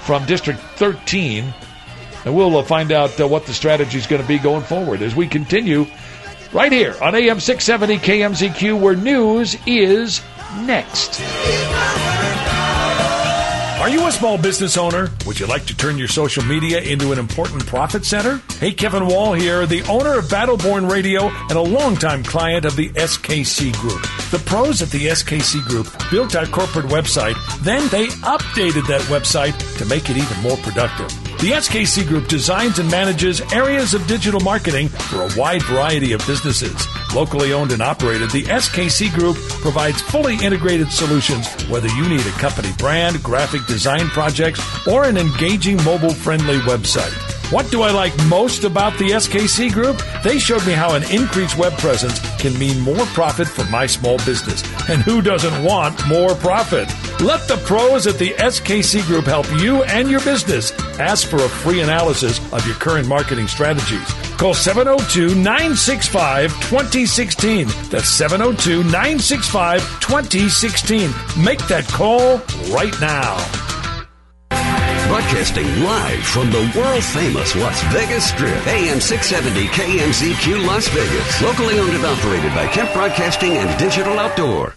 from District 13. And we'll find out what the strategy is going to be going forward as we continue right here on AM 670 KMZQ, where news is next. Are you a small business owner? Would you like to turn your social media into an important profit center? Hey, Kevin Wall here, the owner of Battleborn Radio and a longtime client of the SKC Group. The pros at the SKC Group built our corporate website, then they updated that website to make it even more productive. The SKC Group designs and manages areas of digital marketing for a wide variety of businesses. Locally owned and operated, the SKC Group provides fully integrated solutions, whether you need a company brand, graphic design projects, or an engaging mobile-friendly website. What do I like most about the SKC Group? They showed me how an increased web presence can mean more profit for my small business. And who doesn't want more profit? Let the pros at the SKC Group help you and your business. Ask for a free analysis of your current marketing strategies. Call 702-965-2016. That's 702-965-2016. Make that call right now. Broadcasting live from the world-famous Las Vegas Strip. AM 670 KMZQ Las Vegas. Locally owned and operated by Kemp Broadcasting and Digital Outdoor.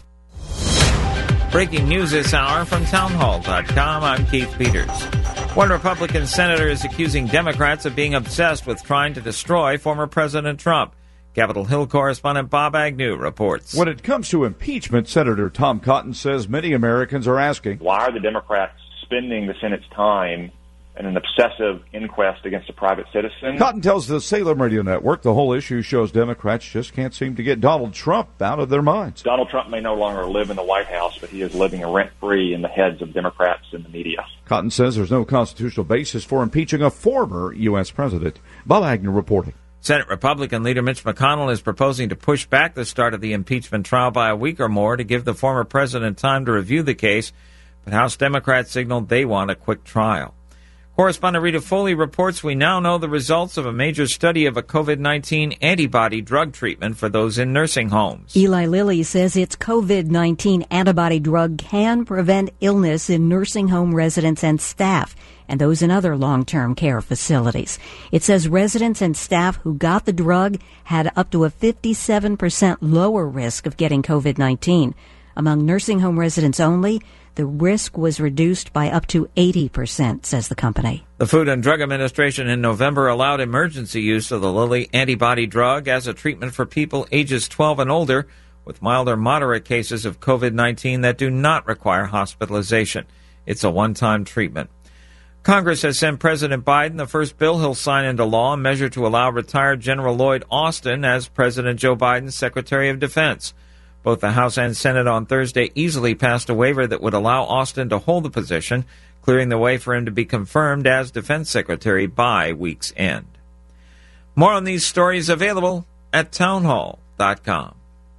Breaking news this hour from townhall.com. I'm Keith Peters. One Republican senator is accusing Democrats of being obsessed with trying to destroy former President Trump. Capitol Hill correspondent Bob Agnew reports. When it comes to impeachment, Senator Tom Cotton says many Americans are asking, why are the Democrats spending the Senate's time in an obsessive inquest against a private citizen? Cotton tells the Salem Radio Network the whole issue shows Democrats just can't seem to get Donald Trump out of their minds. Donald Trump may no longer live in the White House, but he is living rent-free in the heads of Democrats and the media. Cotton says there's no constitutional basis for impeaching a former U.S. president. Bob Agnew reporting. Senate Republican leader Mitch McConnell is proposing to push back the start of the impeachment trial by a week or more to give the former president time to review the case, but House Democrats signaled they want a quick trial. Correspondent Rita Foley reports we now know the results of a major study of a COVID-19 antibody drug treatment for those in nursing homes. Eli Lilly says its COVID-19 antibody drug can prevent illness in nursing home residents and staff and those in other long-term care facilities. It says residents and staff who got the drug had up to a 57% lower risk of getting COVID-19. Among nursing home residents only, the risk was reduced by up to 80%, says the company. The Food and Drug Administration in November allowed emergency use of the Lilly antibody drug as a treatment for people ages 12 and older with mild or moderate cases of COVID-19 that do not require hospitalization. It's a one-time treatment. Congress has sent President Biden the first bill he'll sign into law, a measure to allow retired General Lloyd Austin as President Joe Biden's Secretary of Defense. Both the House and Senate on Thursday easily passed a waiver that would allow Austin to hold the position, clearing the way for him to be confirmed as Defense Secretary by week's end. More on these stories available at townhall.com.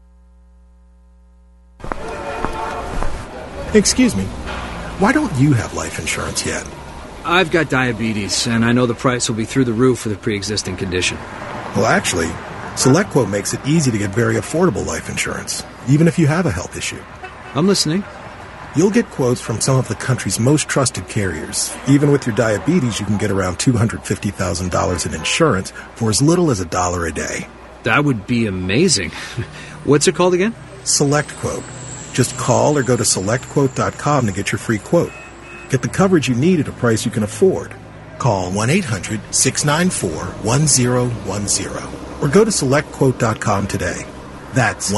Excuse me, why don't you have life insurance yet? I've got diabetes, and I know the price will be through the roof for the pre-existing condition. Well, actually, SelectQuote makes it easy to get very affordable life insurance, even if you have a health issue. I'm listening. You'll get quotes from some of the country's most trusted carriers. Even with your diabetes, you can get around $250,000 in insurance for as little as $1 a day. That would be amazing. What's it called again? SelectQuote. Just call or go to SelectQuote.com to get your free quote. Get the coverage you need at a price you can afford. Call 1-800-694-1010 or go to SelectQuote.com today. That's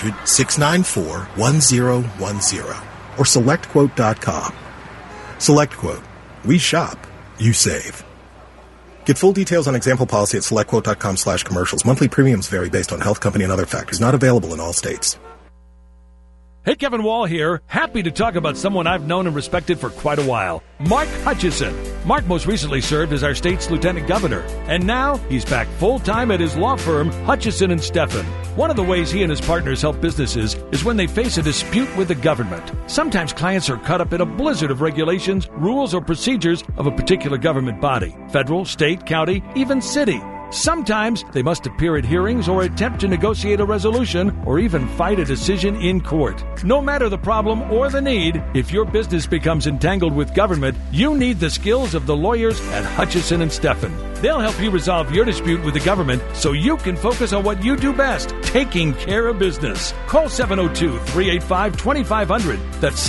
1-800-694-1010 or SelectQuote.com. SelectQuote. We shop. You save. Get full details on example policy at SelectQuote.com/commercials. Monthly premiums vary based on health, company, and other factors. Not available in all states. Hey, Kevin Wall here. Happy to talk about someone I've known and respected for quite a while, Mark Hutchison. Mark most recently served as our state's lieutenant governor, and now he's back full-time at his law firm, Hutchison & Steffen. One of the ways he and his partners help businesses is when they face a dispute with the government. Sometimes clients are caught up in a blizzard of regulations, rules, or procedures of a particular government body, federal, state, county, even city. Sometimes they must appear at hearings or attempt to negotiate a resolution or even fight a decision in court. No matter the problem or the need, if your business becomes entangled with government, you need the skills of the lawyers at Hutchison and Steffen. They'll help you resolve your dispute with the government so you can focus on what you do best, taking care of business. Call 702-385-2500. That's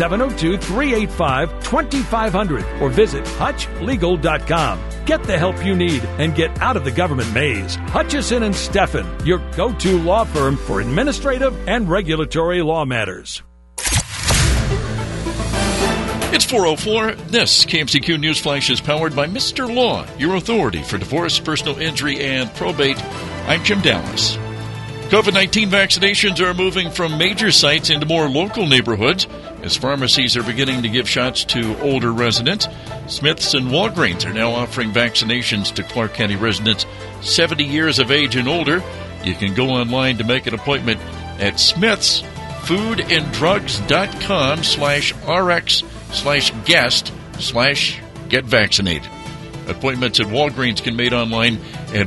702-385-2500 or visit hutchlegal.com. Get the help you need and get out of the government maze. Hutchison and Steffen, your go-to law firm for administrative and regulatory law matters. It's 4:04. This KMCQ News Flash is powered by Mr. Law, your authority for divorce, personal injury, and probate. I'm Jim Dallas. COVID-19 vaccinations are moving from major sites into more local neighborhoods as pharmacies are beginning to give shots to older residents. Smiths and Walgreens are now offering vaccinations to Clark County residents 70 years of age and older. You can go online to make an appointment at smithsfoodanddrugs.com/rx/guest/get vaccinated. Appointments at Walgreens can be made online at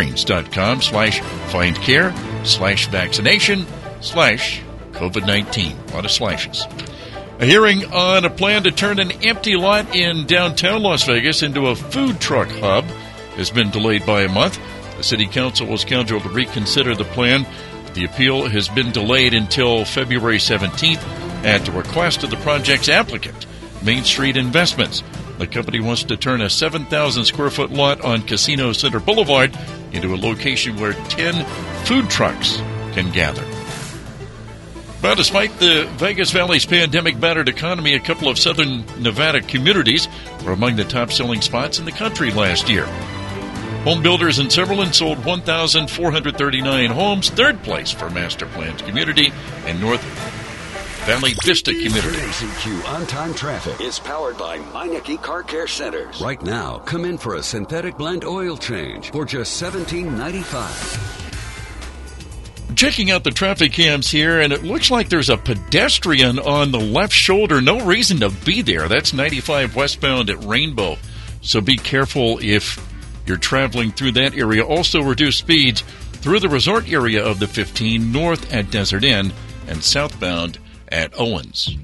walgreens.com/findcare/vaccination/COVID-19. A lot of slashes. A hearing on a plan to turn an empty lot in downtown Las Vegas into a food truck hub has been delayed by a month. The city council was scheduled to reconsider the plan. The appeal has been delayed until February 17th at the request of the project's applicant, Main Street Investments. The company wants to turn a 7,000 square foot lot on Casino Center Boulevard into a location where 10 food trucks can gather. But despite the Vegas Valley's pandemic-battered economy, a couple of southern Nevada communities were among the top-selling spots in the country last year. Home builders in Summerlin sold 1,439 homes, third place for Master Planned Community, and North Valley Vista Community. KMCQ On-Time Traffic is powered by Meineke Car Care Centers. Right now, come in for a synthetic blend oil change for just $17.95. Checking out the traffic cams here, and it looks like there's a pedestrian on the left shoulder. No reason to be there. That's 95 westbound at Rainbow. So be careful if you're traveling through that area. Also reduce speeds through the resort area of the 15 north at Desert Inn and southbound at Owens.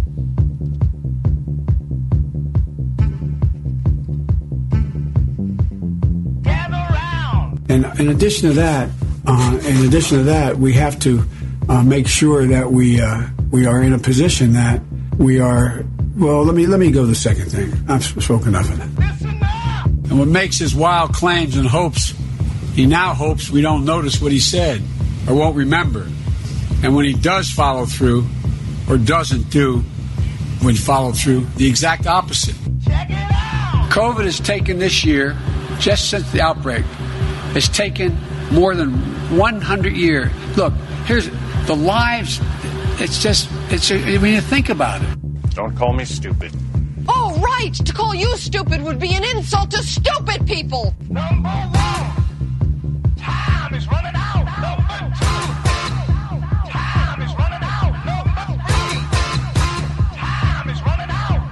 And in addition to that, we have to make sure that we are in a position that we are. Well, let me go to the second thing. I've spoken enough of it. And what makes his wild claims and hopes, he now hopes we don't notice what he said or won't remember. And when he does follow through or doesn't do when he followed through, the exact opposite. Check it out! COVID has taken this year, just since the outbreak, has taken more than 100 years. Look, here's the lives. When you think about it. Don't call me stupid. Oh, right! To call you stupid would be an insult to stupid people! Number one, time is running out. Number two, time is running out. Number three, time is running out.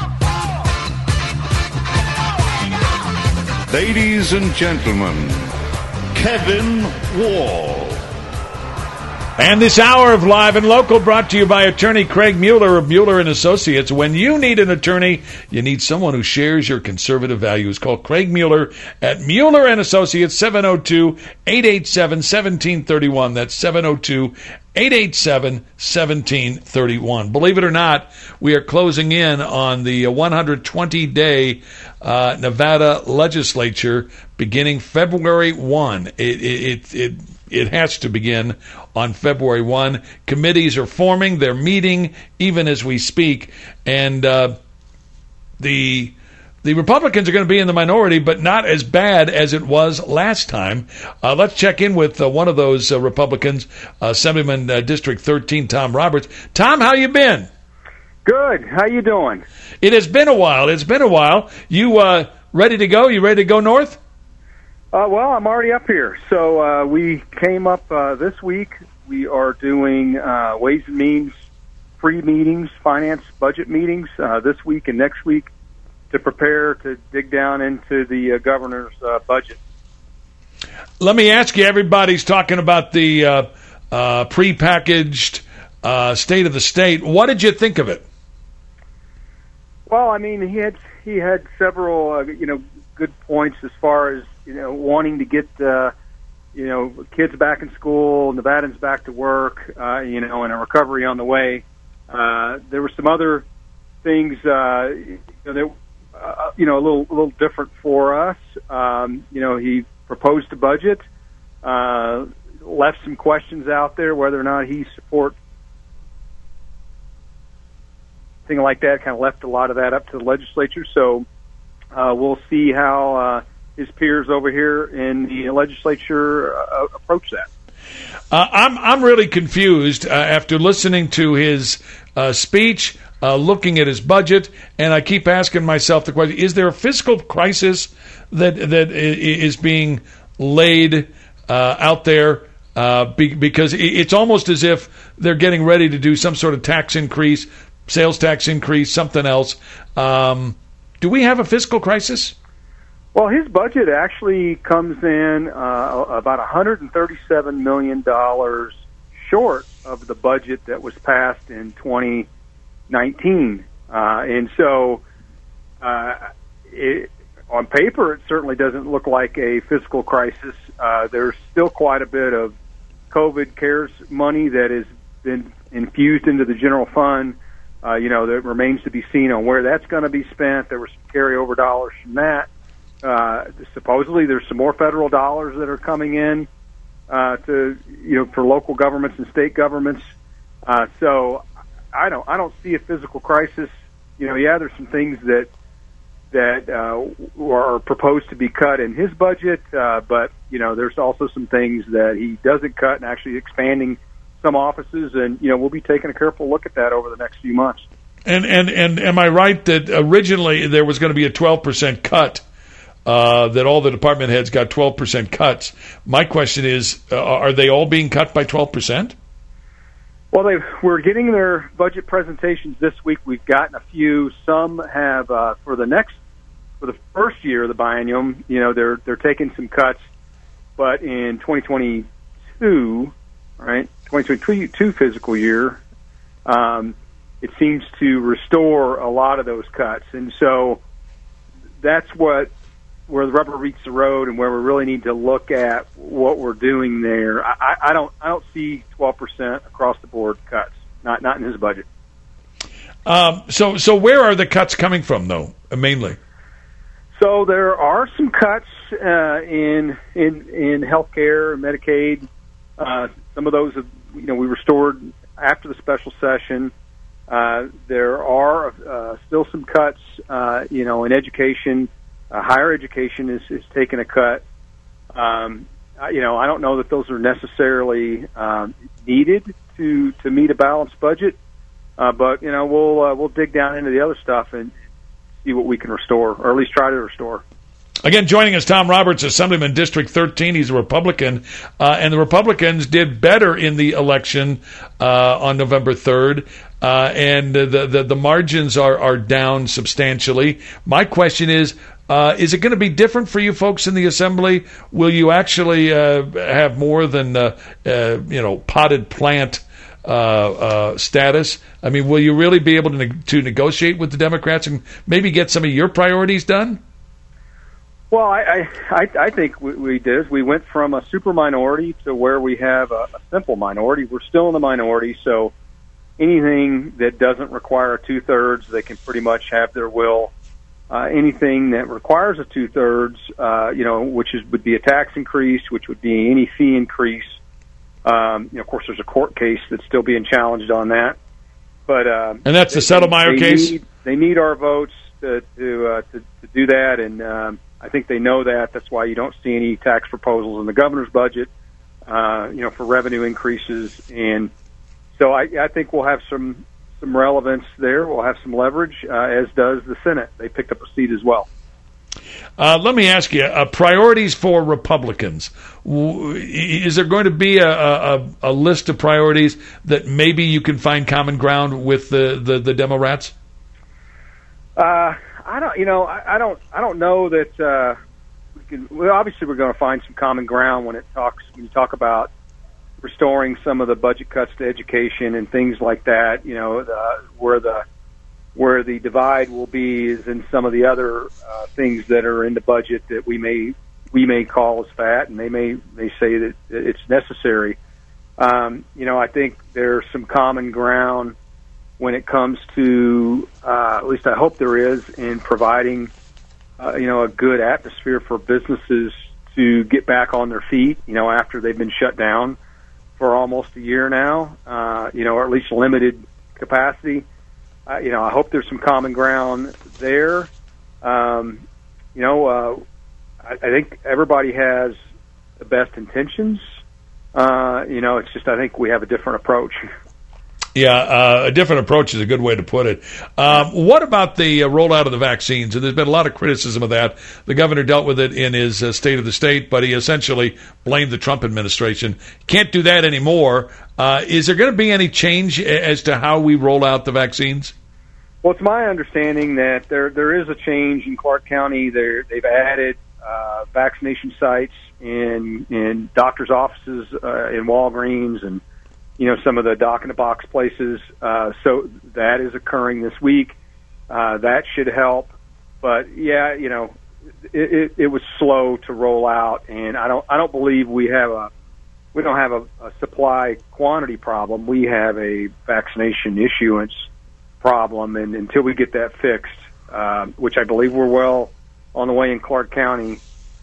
Number four. Ladies and gentlemen, Kevin Wall. And this hour of Live and Local brought to you by attorney Craig Mueller of Mueller & Associates. When you need an attorney, you need someone who shares your conservative values. Call Craig Mueller at Mueller & Associates, 702-887-1731. That's 702-887-1731. Believe it or not, we are closing in on the 120-day Nevada legislature beginning February 1. It has to begin on February 1. Committees are forming. They're meeting even as we speak. And the Republicans are going to be in the minority, but not as bad as it was last time. Let's check in with one of those Republicans, Assemblyman District 13, Tom Roberts. Tom, how you been? Good. How you doing? It has been a while. You ready to go? You ready to go north? Well, I'm already up here. So we came up this week. We are doing Ways and Means free meetings, finance budget meetings this week and next week to prepare to dig down into the governor's budget. Let me ask you, everybody's talking about the prepackaged State of the State. What did you think of it? Well, I mean, he had several good points as far as wanting to get kids back in school, Nevadans back to work, and a recovery on the way. There were some other things that a little different for us. He proposed a budget, left some questions out there whether or not he supports thing like that. Kind of left a lot of that up to the legislature. So we'll see how his peers over here in the legislature approach that. I'm really confused after listening to his speech, looking at his budget, and I keep asking myself the question: is there a fiscal crisis that is being laid out there? Because it's almost as if they're getting ready to do some sort of tax increase, sales tax increase, something else. Do we have a fiscal crisis? Well, his budget actually comes in about $137 million short of the budget that was passed in 2019. And so on paper, it certainly doesn't look like a fiscal crisis. There's still quite a bit of COVID CARES money that has been infused into the general fund. That remains to be seen on where that's going to be spent. There were some carryover dollars from that. Supposedly there's some more federal dollars that are coming in for local governments and state governments. So I don't see a fiscal crisis. There's some things that are proposed to be cut in his budget, but there's also some things that he doesn't cut, and actually expanding some offices, and we'll be taking a careful look at that over the next few months. And am I right that originally there was going to be a 12% cut? That all the department heads got 12% cuts. My question is, are they all being cut by 12%? Well, we're getting their budget presentations this week. We've gotten a few. Some have for the first year of the biennium. They're taking some cuts, but in 2022, right, 2022 fiscal year, it seems to restore a lot of those cuts, and so that's where the rubber meets the road, and where we really need to look at what we're doing there. I don't see 12% across the board cuts, not in his budget. So where are the cuts coming from, though, mainly? So there are some cuts in healthcare and Medicaid. Some of those we restored after the special session. There are still some cuts, in education. Higher education is taking a cut. I don't know that those are necessarily needed to meet a balanced budget, but we'll dig down into the other stuff and see what we can restore, or at least try to restore. Again, joining us, Tom Roberts, Assemblyman District 13. He's a Republican, and the Republicans did better in the election on November 3rd, and the margins are down substantially. My question is it going to be different for you folks in the Assembly? Will you actually have more than potted plant status? I mean, will you really be able to negotiate with the Democrats and maybe get some of your priorities done? Well, I think we did. We went from a super minority to where we have a simple minority. We're still in the minority, so anything that doesn't require a 2/3, they can pretty much have their will. Anything that requires a 2/3, would be a tax increase, which would be any fee increase. Of course, there's a court case that's still being challenged on that. But and that's the Settlemyre case. They need our votes to do that, and I think they know that. That's why you don't see any tax proposals in the governor's budget, for revenue increases. And so I think we'll have some relevance there. We'll have some leverage, as does the Senate. They picked up a seat as well. Let me ask you, priorities for Republicans. Is there going to be a list of priorities that maybe you can find common ground with the Democrats? I don't know that we obviously we're going to find some common ground when you talk about restoring some of the budget cuts to education and things like that. You know, where the divide will be is in some of the other things that are in the budget that we may call as fat, and they may say that it's necessary. You know, I think there's some common ground when it comes to, at least I hope there is, in providing, you know, a good atmosphere for businesses to get back on their feet, you know, after they've been shut down for almost a year now, you know, or at least limited capacity. You know, I hope there's some common ground there. You know, I think everybody has the best intentions. You know, it's just I think we have a different approach. Yeah, a different approach is a good way to put it. What about the rollout of the vaccines? And there's been a lot of criticism of that. The governor dealt with it in his State of the State, but he essentially blamed the Trump administration. Can't do that anymore. Is there going to be any change as to how we roll out the vaccines? Well, it's my understanding that there is a change in Clark County. They've added vaccination sites in doctors' offices, in Walgreens, and you know, some of the dock-in-the-box places. So that is occurring this week. That should help. But yeah, you know, it was slow to roll out, and I don't believe we don't have a supply quantity problem. We have a vaccination issuance problem, and until we get that fixed, which I believe we're well on the way in Clark County,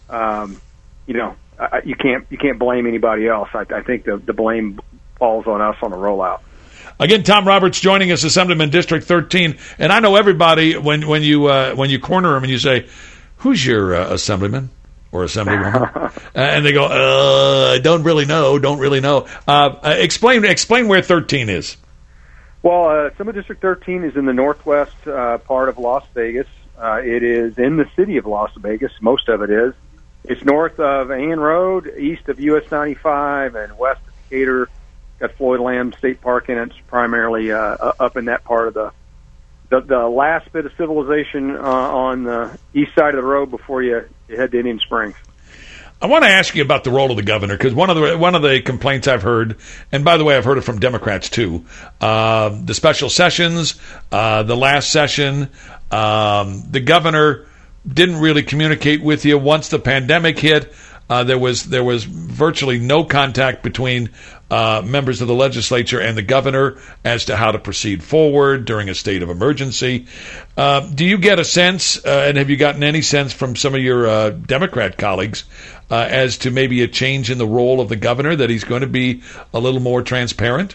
you know, you can't blame anybody else. I think the blame falls on us on the rollout. Again, Tom Roberts joining us, Assemblyman District 13, and I know everybody when you corner him and you say, "Who's your assemblyman or assemblywoman?" And they go, "Don't really know." Explain where 13 is. Well, Assembly District 13 is in the northwest part of Las Vegas. It is in the city of Las Vegas. Most of it is. It's north of Ann Road, east of US 95, and west of Decatur. Got Floyd Lamb State Park in it. It's primarily up in that part of the last bit of civilization on the east side of the road before you head to Indian Springs. I want to ask you about the role of the governor, because one of the complaints I've heard, and by the way, I've heard it from Democrats too, the special sessions, the last session, the governor didn't really communicate with you once the pandemic hit. There was virtually no contact between members of the legislature and the governor as to how to proceed forward during a state of emergency. Do you get a sense, and have you gotten any sense from some of your Democrat colleagues as to maybe a change in the role of the governor, that he's going to be a little more transparent?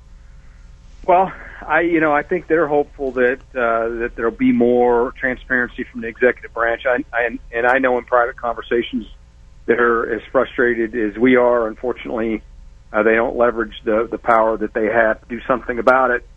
Well, I think they're hopeful that there'll be more transparency from the executive branch. And I know in private conversations they're as frustrated as we are. Unfortunately, they don't leverage the power that they have to do something about it.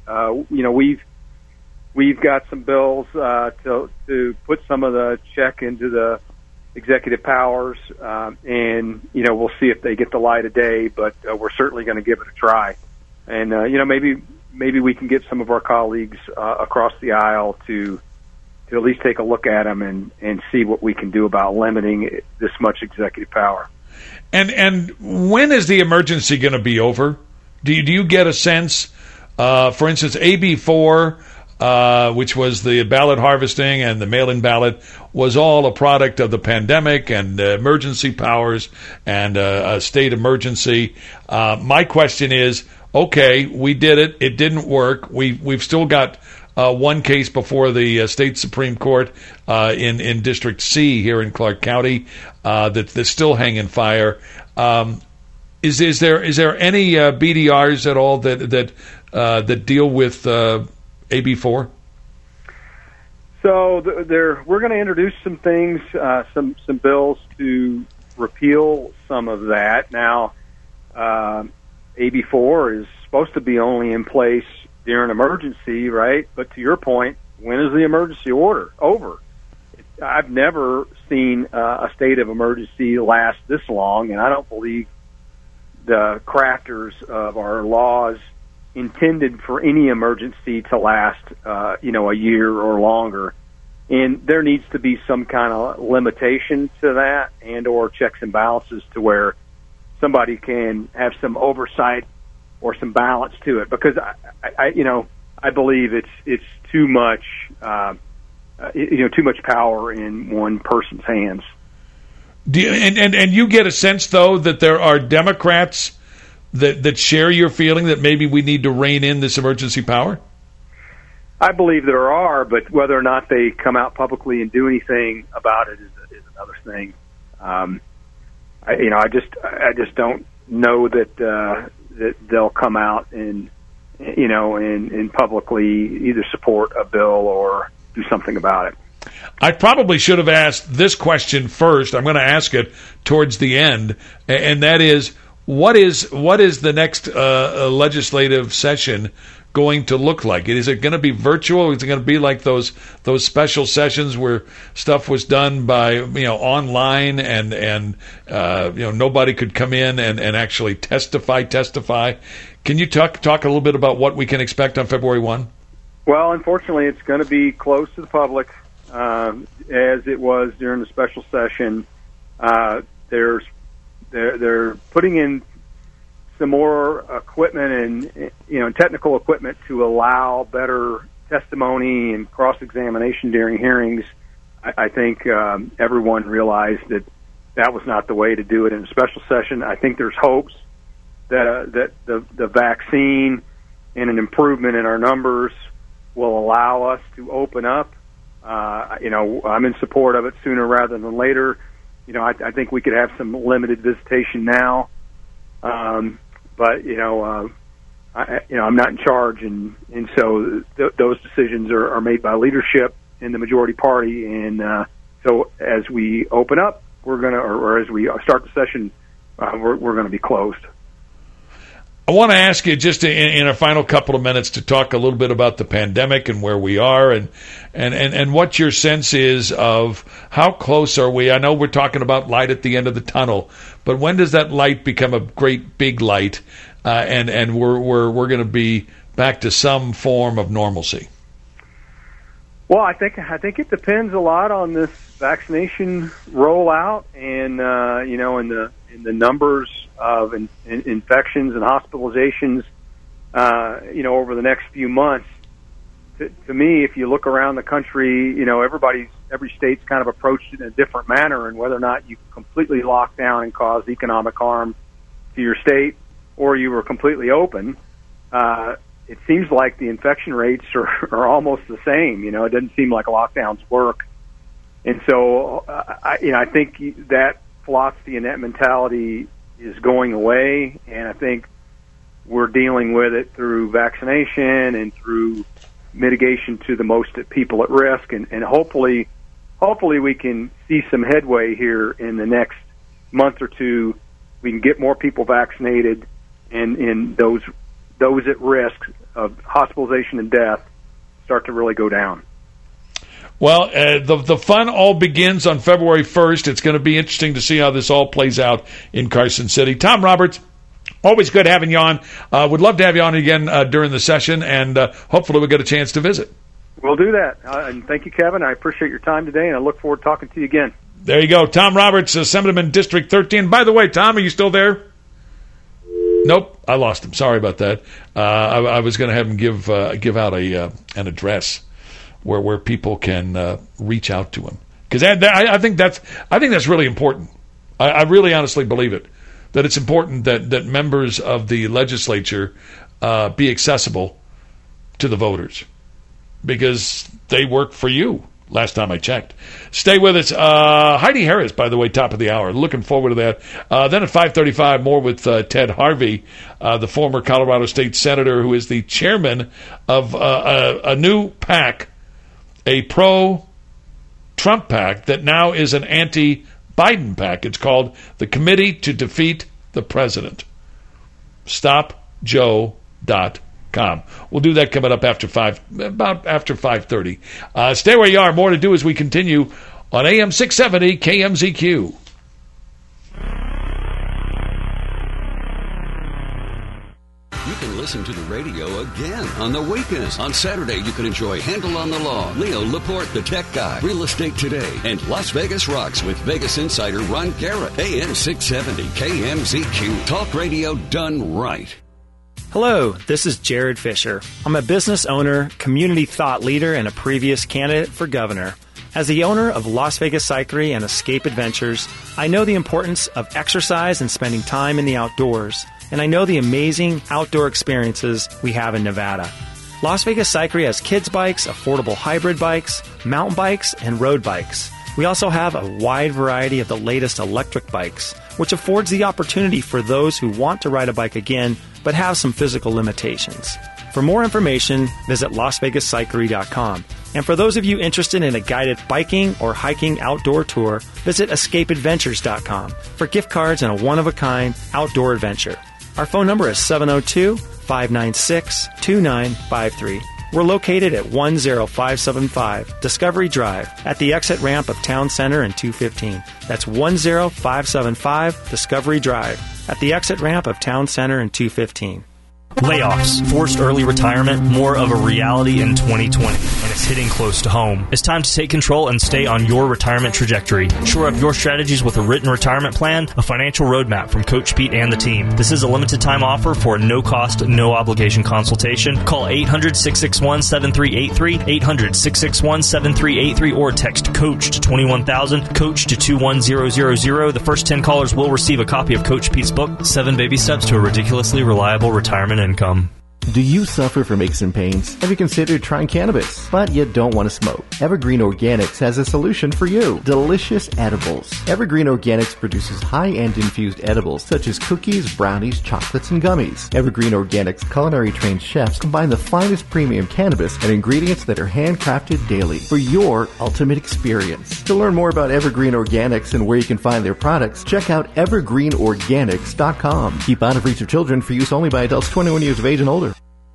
We've got some bills to put some of the check into the executive powers, and we'll see if they get the light of day. But we're certainly going to give it a try, and maybe we can get some of our colleagues across the aisle to at least take a look at them and see what we can do about limiting this much executive power. And when is the emergency going to be over? Do you get a sense, for instance, AB 4, which was the ballot harvesting and the mail-in ballot, was all a product of the pandemic and emergency powers and a state emergency. My question is, okay, we did it. It didn't work. We've still got one case before the state Supreme Court in District C here in Clark County that's still hanging fire. Is there any BDRs at all that deal with AB 4? So we're going to introduce some things, some bills to repeal some of that. Now, AB 4 is supposed to be only in place during emergency, right? But to your point, when is the emergency order over? I've never seen a state of emergency last this long, and I don't believe the crafters of our laws intended for any emergency to last, a year or longer. And there needs to be some kind of limitation to that, and or checks and balances to where somebody can have some oversight or some balance to it. Because I believe it's too much, too much power in one person's hands. Do you, and you get a sense though that there are Democrats that share your feeling that maybe we need to rein in this emergency power? I believe there are, but whether or not they come out publicly and do anything about it is another thing. I just don't know that they'll come out and publicly either support a bill or do something about it. I probably should have asked this question first. I'm going to ask it towards the end, and that is, what is the next legislative session going to look like? Is it going to be virtual? Is it going to be like those special sessions where stuff was done by online and nobody could come in and actually testify? Can you talk a little bit about what we can expect on February 1? Well, unfortunately, it's going to be closed to the public, as it was during the special session. They're putting in some more equipment and technical equipment to allow better testimony and cross-examination during hearings. I think everyone realized that was not the way to do it in a special session. I think there's hopes that the vaccine and an improvement in our numbers will allow us to open up. I'm in support of it sooner rather than later. I think we could have some limited visitation now. But I'm not in charge, and so those decisions are made by leadership in the majority party. And so as we open up, or as we start the session, we're gonna be closed. I want to ask you just in a final couple of minutes to talk a little bit about the pandemic and where we are and what your sense is of how close are we. I know we're talking about light at the end of the tunnel, but when does that light become a great big light and we're going to be back to some form of normalcy? Well, I think it depends a lot on this vaccination rollout and in the numbers of infections and hospitalizations, over the next few months. To me, if you look around the country, every state's kind of approached it in a different manner, and whether or not you completely lock down and cause economic harm to your state, or you were completely open, it seems like the infection rates are almost the same. It doesn't seem like lockdowns work, and so I think that philosophy and that mentality is going away, and I think we're dealing with it through vaccination and through mitigation to the most people at risk, and hopefully we can see some headway here in the next month or two. We can get more people vaccinated, and those at risk of hospitalization and death start to really go down. Well, the fun all begins on February 1st. It's going to be interesting to see how this all plays out in Carson City. Tom Roberts, always good having you on. Would love to have you on again during the session, and hopefully we'll get a chance to visit. We'll do that. And thank you, Kevin. I appreciate your time today, and I look forward to talking to you again. There you go. Tom Roberts, Assemblyman District 13. By the way, Tom, are you still there? Nope, I lost him. Sorry about that. I was going to have him give out an address where people can reach out to him, because I think that's really important. I really honestly believe it, that it's important that members of the legislature be accessible to the voters, because they work for you. Last time I checked. Stay with us. Heidi Harris, by the way, top of the hour. Looking forward to that. Then at 5:35, more with Ted Harvey, the former Colorado State Senator, who is the chairman of a new PAC, a pro-Trump PAC that now is an anti-Biden PAC. It's called the Committee to Defeat the President. StopJoe.com. We'll do that coming up after 5:30. Stay where you are. More to do as we continue on AM 670 KMZQ. You can listen to the radio again on the weekends. On Saturday, you can enjoy Handle on the Law, Leo Laporte, the tech guy, Real Estate Today, and Las Vegas Rocks with Vegas insider Ron Garrett. AM 670 KMZQ. Talk radio done right. Hello, this is Jared Fisher. I'm a business owner, community thought leader, and a previous candidate for governor. As the owner of Las Vegas Cyclery and Escape Adventures, I know the importance of exercise and spending time in the outdoors, and I know the amazing outdoor experiences we have in Nevada. Las Vegas Cyclery has kids bikes, affordable hybrid bikes, mountain bikes, and road bikes. We also have a wide variety of the latest electric bikes, which affords the opportunity for those who want to ride a bike again but have some physical limitations. For more information, visit LasVegasCyclery.com. And for those of you interested in a guided biking or hiking outdoor tour, visit EscapeAdventures.com for gift cards and a one-of-a-kind outdoor adventure. Our phone number is 702-596-2953. We're located at 10575 Discovery Drive at the exit ramp of Town Center and 215. That's 10575 Discovery Drive at the exit ramp of Town Center and 215. Layoffs, forced early retirement, more of a reality in 2020, and it's hitting close to home. It's time to take control and stay on your retirement trajectory. Shore up your strategies with a written retirement plan, a financial roadmap from Coach Pete and the team. This is a limited time offer for a no-cost, no-obligation consultation. Call 800-661-7383, 800-661-7383, or text COACH to 21000, COACH to 21000. The first 10 callers will receive a copy of Coach Pete's book, 7 Baby Steps to a Ridiculously Reliable Retirement Income. Do you suffer from aches and pains? Have you considered trying cannabis, but you don't want to smoke? Evergreen Organics has a solution for you. Delicious edibles. Evergreen Organics produces high-end infused edibles such as cookies, brownies, chocolates, and gummies. Evergreen Organics culinary-trained chefs combine the finest premium cannabis and ingredients that are handcrafted daily for your ultimate experience. To learn more about Evergreen Organics and where you can find their products, check out evergreenorganics.com. Keep out of reach of children, for use only by adults 21 years of age and older.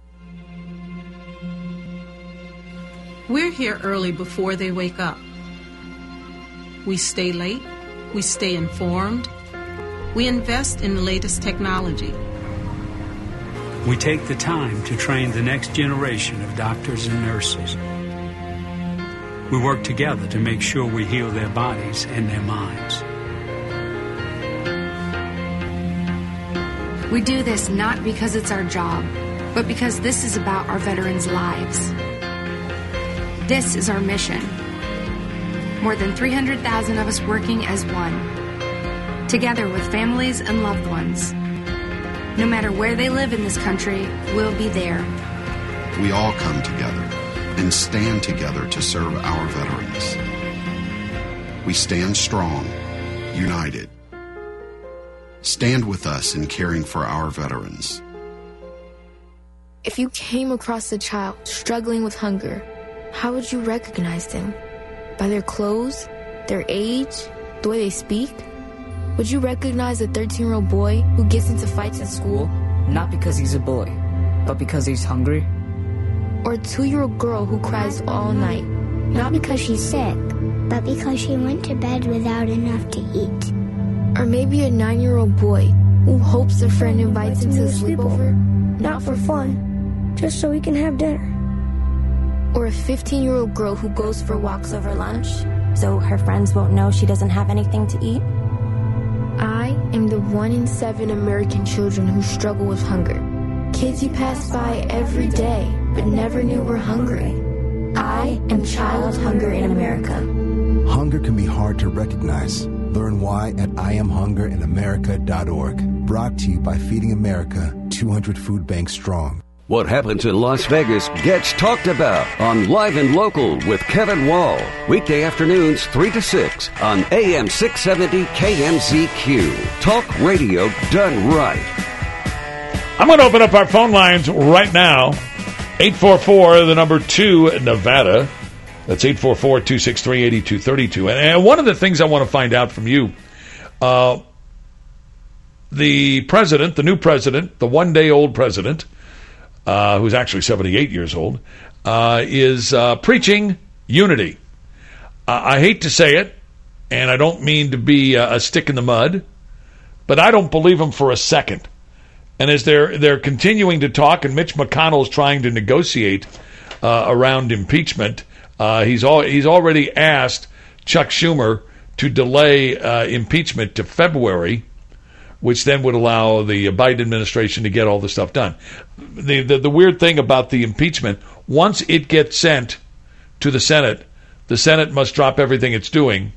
We're here early before they wake up. We stay late. We stay informed. We invest in the latest technology. We take the time to train the next generation of doctors and nurses. We work together to make sure we heal their bodies and their minds. We do this not because it's our job, but because this is about our veterans' lives. This is our mission. More than 300,000 of us working as one, together with families and loved ones. No matter where they live in this country, we'll be there. We all come together and stand together to serve our veterans. We stand strong, united. Stand with us in caring for our veterans. If you came across a child struggling with hunger, how would you recognize them? By their clothes, their age, the way they speak? Would you recognize a 13-year-old boy who gets into fights at school? Not because he's a boy, but because he's hungry? Or a 2-year-old girl who cries all night? Not because she's sick, but because she went to bed without enough to eat. Or maybe a 9-year-old boy who hopes a friend invites him to a sleepover? Not for fun, just so we can have dinner. Or a 15-year-old girl who goes for walks over lunch, so her friends won't know she doesn't have anything to eat? I am the 1 in 7 American children who struggle with hunger. Kids you pass by every day, but never knew were hungry. I am Child Hunger in America. Hunger can be hard to recognize. Learn why at IamHungerinAmerica.org. Brought to you by Feeding America, 200 Food Banks Strong. What happens in Las Vegas gets talked about on Live and Local with Kevin Wall. Weekday afternoons 3 to 6 on AM 670 KMZQ. Talk radio done right. I'm going to open up our phone lines right now. 844, the number 2, Nevada. That's 844-263-8232. And one of the things I want to find out from you, the president, the new president, the one-day-old president, who's actually 78 years old, is preaching unity. I hate to say it, and I don't mean to be a stick in the mud, but I don't believe him for a second. And as they're continuing to talk, and Mitch McConnell is trying to negotiate around impeachment, he's already asked Chuck Schumer to delay impeachment to February, which then would allow the Biden administration to get all the stuff done. The weird thing about the impeachment, once it gets sent to the Senate must drop everything it's doing